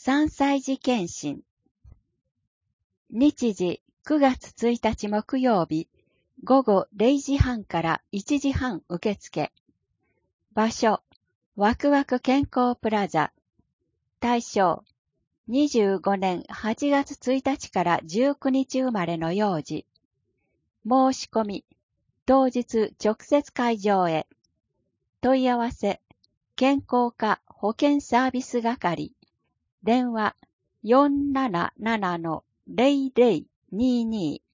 3歳児検診。日時9月1日木曜日、午後0時半から1時半受付。場所、ワクワク健康プラザ。対象、25年8月1日から19日生まれの幼児。申し込み、当日直接会場へ。問い合わせ、健康課保健サービス係。電話 477-0022